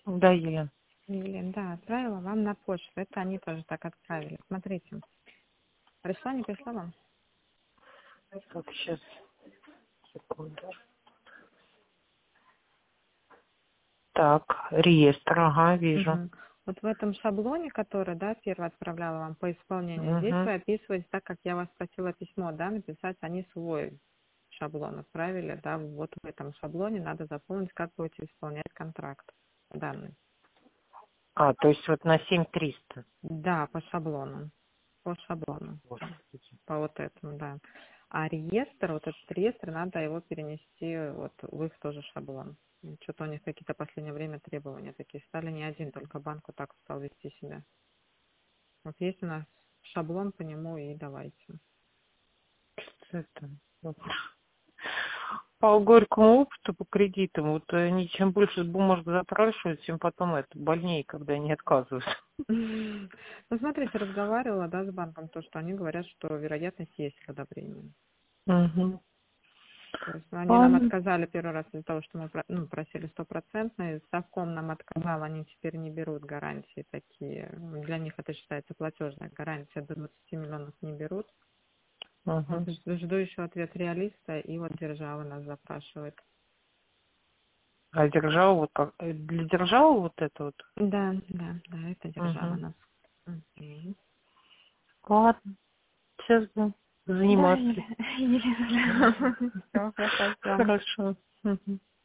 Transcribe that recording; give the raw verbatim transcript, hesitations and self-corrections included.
Да, Елена. Елена, да, отправила вам на почту. Это они тоже так отправили. Смотрите. Пришла, не пришла вам? Так, сейчас, секунду. Так, реестр, ага, вижу. Угу. Вот в этом шаблоне, который, да, первый отправляла вам по исполнению, здесь Угу. вы описываете, так как я вас просила письмо, да, написать, они свой шаблон отправили, да, вот в этом шаблоне надо заполнить, как будете исполнять контракт данный. А, то есть вот на семь триста. Да, по шаблону, по шаблону, по вот этому, да. А реестр, вот этот реестр, надо его перенести вот в их тоже шаблон. Что-то у них какие-то в последнее время требования такие стали, не один, только банк вот так стал вести себя. Вот есть у нас шаблон по нему и давайте. Это, вот. По горькому опыту, по кредитам, вот они чем больше бумажек запрашивают, тем потом это больнее, когда они отказываются. Ну, смотрите, разговаривала, да, с банком, то, что они говорят, что вероятность есть к одобрению. Угу. То есть ну, они нам Ладно. отказали первый раз из-за того, что мы про- ну, просили стопроцентные, Совком нам отказал, они теперь не берут гарантии такие. Для них это считается платежная гарантия, до двадцати миллионов не берут. Вот Угу. жду еще ответ реалиста, и вот держава нас запрашивает. А держава вот как? э, Для державы вот это вот? Да, да, да, это держава Угу. нас. Мгм. Ладно. Сейчас будем Да, заниматься. Елена. Елена. Все, хорошо, ждем. Хорошо. Мгм.